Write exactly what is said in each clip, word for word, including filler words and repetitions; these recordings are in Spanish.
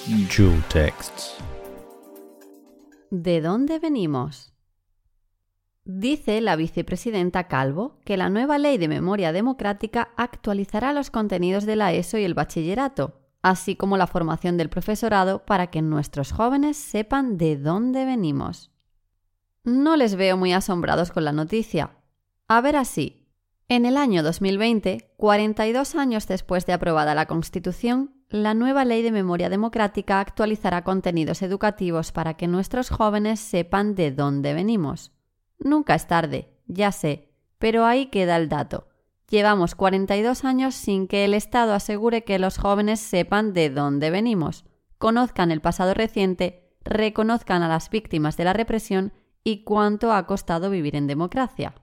Jewel Texts. ¿De dónde venimos? Dice la vicepresidenta Calvo que la nueva Ley de Memoria Democrática actualizará los contenidos de la ESO y el bachillerato, así como la formación del profesorado para que nuestros jóvenes sepan de dónde venimos. No les veo muy asombrados con la noticia. A ver así. En el año dos mil veinte, cuarenta y dos años después de aprobada la Constitución, la nueva Ley de Memoria Democrática actualizará contenidos educativos para que nuestros jóvenes sepan de dónde venimos. Nunca es tarde, ya sé, pero ahí queda el dato. Llevamos cuarenta y dos años sin que el Estado asegure que los jóvenes sepan de dónde venimos, conozcan el pasado reciente, reconozcan a las víctimas de la represión y cuánto ha costado vivir en democracia.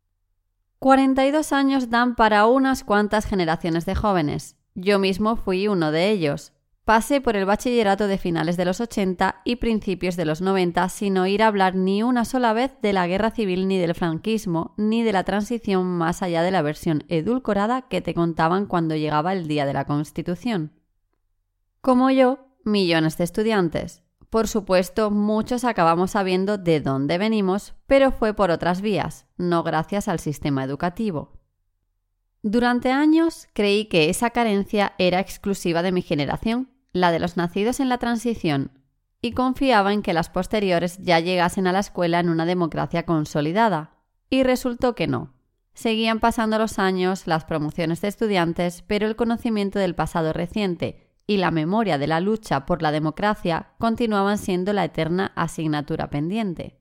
cuarenta y dos años dan para unas cuantas generaciones de jóvenes. Yo mismo fui uno de ellos. Pasé por el bachillerato de finales de los ochenta y principios de los noventa sin oír hablar ni una sola vez de la guerra civil ni del franquismo, ni de la transición más allá de la versión edulcorada que te contaban cuando llegaba el día de la Constitución. Como yo, millones de estudiantes. Por supuesto, muchos acabamos sabiendo de dónde venimos, pero fue por otras vías, no gracias al sistema educativo. Durante años creí que esa carencia era exclusiva de mi generación, la de los nacidos en la transición, y confiaba en que las posteriores ya llegasen a la escuela en una democracia consolidada. Y resultó que no. Seguían pasando los años, las promociones de estudiantes, pero el conocimiento del pasado reciente y la memoria de la lucha por la democracia continuaban siendo la eterna asignatura pendiente.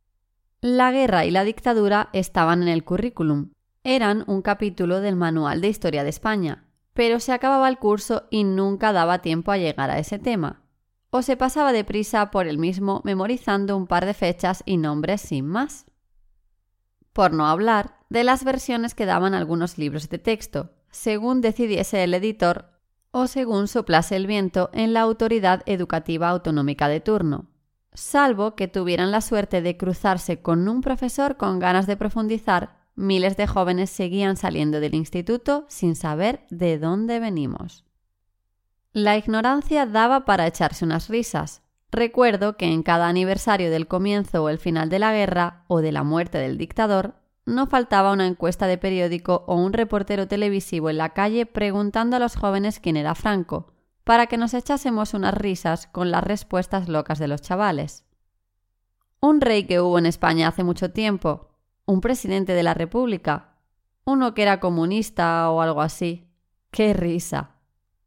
La guerra y la dictadura estaban en el currículum. Eran un capítulo del Manual de Historia de España, pero se acababa el curso y nunca daba tiempo a llegar a ese tema. O se pasaba deprisa por el mismo memorizando un par de fechas y nombres sin más. Por no hablar de las versiones que daban algunos libros de texto, según decidiese el editor o según soplase el viento en la autoridad educativa autonómica de turno, salvo que tuvieran la suerte de cruzarse con un profesor con ganas de profundizar. Miles de jóvenes seguían saliendo del instituto sin saber de dónde venimos. La ignorancia daba para echarse unas risas. Recuerdo que en cada aniversario del comienzo o el final de la guerra o de la muerte del dictador, no faltaba una encuesta de periódico o un reportero televisivo en la calle preguntando a los jóvenes quién era Franco, para que nos echásemos unas risas con las respuestas locas de los chavales. Un rey que hubo en España hace mucho tiempo, un presidente de la República, uno que era comunista o algo así. ¡Qué risa!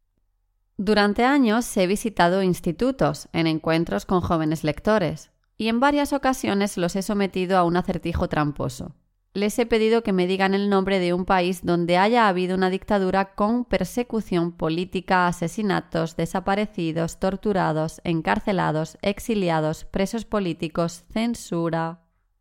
Durante años he visitado institutos en encuentros con jóvenes lectores y en varias ocasiones los he sometido a un acertijo tramposo. Les he pedido que me digan el nombre de un país donde haya habido una dictadura con persecución política, asesinatos, desaparecidos, torturados, encarcelados, exiliados, presos políticos, censura.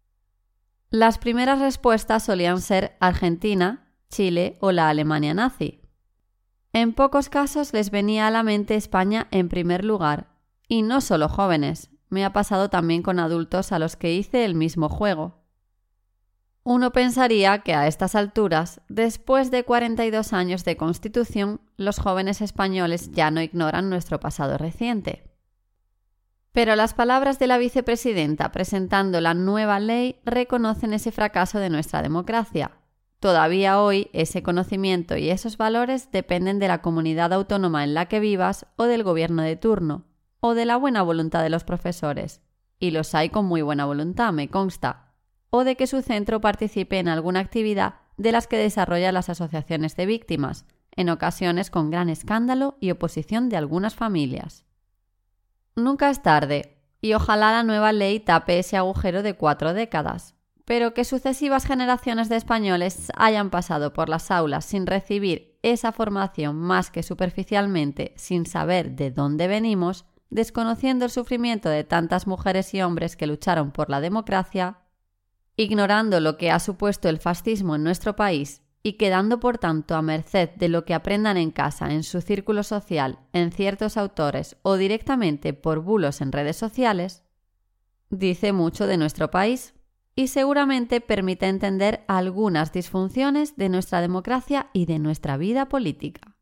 Las primeras respuestas solían ser Argentina, Chile o la Alemania nazi. En pocos casos les venía a la mente España en primer lugar, y no solo jóvenes, me ha pasado también con adultos a los que hice el mismo juego. Uno pensaría que a estas alturas, después de cuarenta y dos años de Constitución, los jóvenes españoles ya no ignoran nuestro pasado reciente. Pero las palabras de la vicepresidenta presentando la nueva ley reconocen ese fracaso de nuestra democracia. Todavía hoy ese conocimiento y esos valores dependen de la comunidad autónoma en la que vivas o del gobierno de turno, o de la buena voluntad de los profesores, y los hay con muy buena voluntad, me consta, o de que su centro participe en alguna actividad de las que desarrollan las asociaciones de víctimas, en ocasiones con gran escándalo y oposición de algunas familias. Nunca es tarde, y ojalá la nueva ley tape ese agujero de cuatro décadas, pero que sucesivas generaciones de españoles hayan pasado por las aulas sin recibir esa formación más que superficialmente, sin saber de dónde venimos, desconociendo el sufrimiento de tantas mujeres y hombres que lucharon por la democracia, ignorando lo que ha supuesto el fascismo en nuestro país y quedando por tanto a merced de lo que aprendan en casa, en su círculo social, en ciertos autores o directamente por bulos en redes sociales, dice mucho de nuestro país y seguramente permite entender algunas disfunciones de nuestra democracia y de nuestra vida política.